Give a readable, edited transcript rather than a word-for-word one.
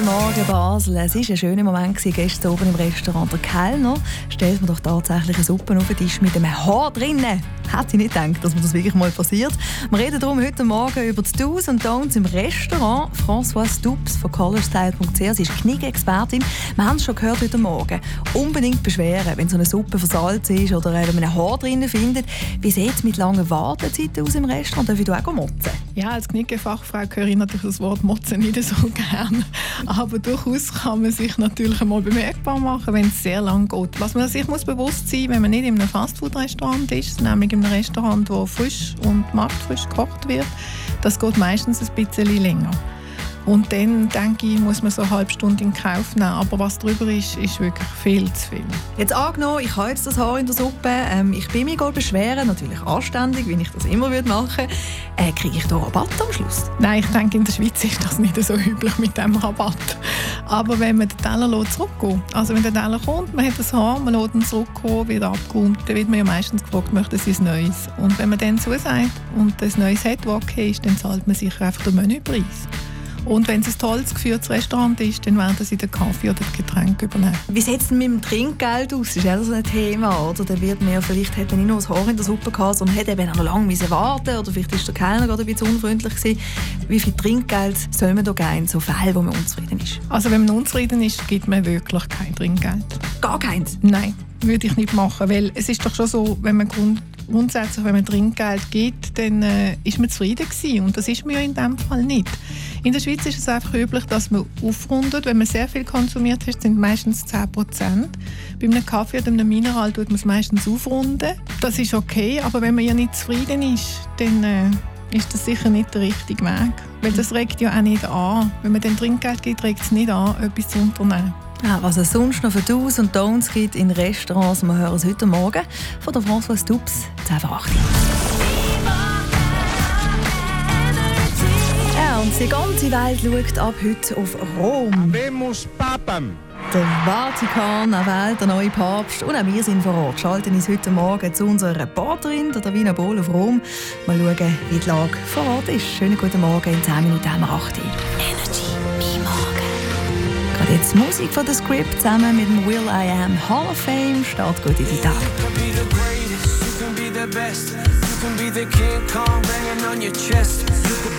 Guten Morgen, Basel. Es war ein schöner Moment gestern oben im Restaurant. Der Kellner stellt mir doch tatsächlich eine Suppe auf den Tisch mit einem Haar drinnen. Hätte ich nicht gedacht, dass mir das wirklich mal passiert. Wir reden darum heute Morgen über die Do's und Don'ts im Restaurant. Françoise Dubs von colorstyle.ch. Sie ist Knick-Expertin. Wir haben es schon gehört heute Morgen. Unbedingt beschweren, wenn so eine Suppe versalzen ist oder wenn man ein Haar drinnen findet. Wie sieht es mit langen Wartezeiten aus im Restaurant? Darf ich da auch motzen? Ja, als Knicke-Fachfrau höre ich natürlich das Wort Motzen nicht so gerne. Aber durchaus kann man sich natürlich einmal bemerkbar machen, wenn es sehr lang geht. Was man sich muss bewusst sein, wenn man nicht in einem Fastfood-Restaurant ist, nämlich in einem Restaurant, wo frisch und marktfrisch gekocht wird, das geht meistens ein bisschen länger. Und dann, denke ich, muss man so eine halbe Stunde in Kauf nehmen. Aber was drüber ist, ist wirklich viel zu viel. Jetzt angenommen, ich habe jetzt das Haar in der Suppe. Ich bin mich beschweren, natürlich anständig, wie ich das immer machen würde. Kriege ich da Rabatt am Schluss? Nein, ich denke, in der Schweiz ist das nicht so üblich mit dem Rabatt. Aber wenn man den Teller zurückgeht, also wenn der Teller kommt, man hat das Haar, man lässt ihn zurückkommen, wird abgeräumt, dann wird man ja meistens gefragt, möchten Sie ein Neues? Und wenn man dann zusagt und das Neues hat, das okay ist, dann zahlt man sicher einfach den Menüpreis. Und wenn es ein tolles geführtes Restaurant ist, dann werden sie den Kaffee oder das Getränk übernehmen. Wie sieht es denn mit dem Trinkgeld aus? Das ist auch so ein Thema, oder? Da wird man ja vielleicht hat man nicht nur das Haar in der Suppe gehabt, sondern hat eben noch lange warten oder vielleicht ist der Kellner gerade ein bisschen unfreundlich gewesen. Wie viel Trinkgeld soll man da geben in so Fällen, wo man unzufrieden ist? Also wenn man unzufrieden ist, gibt man wirklich kein Trinkgeld. Gar keins? Nein, würde ich nicht machen, weil es ist doch schon so, wenn man grundsätzlich, wenn man Trinkgeld gibt, dann ist man zufrieden gewesen. Und das ist man ja in diesem Fall nicht. In der Schweiz ist es einfach üblich, dass man aufrundet. Wenn man sehr viel konsumiert hat, sind es meistens 10%. Bei einem Kaffee oder einem Mineral tut man es meistens aufrunden. Das ist okay, aber wenn man ja nicht zufrieden ist, dann ist das sicher nicht der richtige Weg. Weil das regt ja auch nicht an. Wenn man dann Trinkgeld gibt, regt es nicht an, etwas zu unternehmen. Ja, was es sonst noch für Do's und Don'ts gibt in Restaurants, wir hören es heute Morgen von der Françoise Dubs, 10:08. Ja, und die ganze Welt schaut ab heute auf Rom. Habemus Papam. Der Vatikan wählt den neuen Papst und auch wir sind vor Ort. Schalten uns heute Morgen zu unserer Reporterin, der Davina Bohl auf Rom. Mal schauen, wie die Lage vor Ort ist. Schönen guten Morgen, in 10 Minuten haben wir 8 Uhr. Energy, mein Morgen. Gerade jetzt Musik von The Script zusammen mit dem Will I Am Hall of Fame. Start gut in die Tag.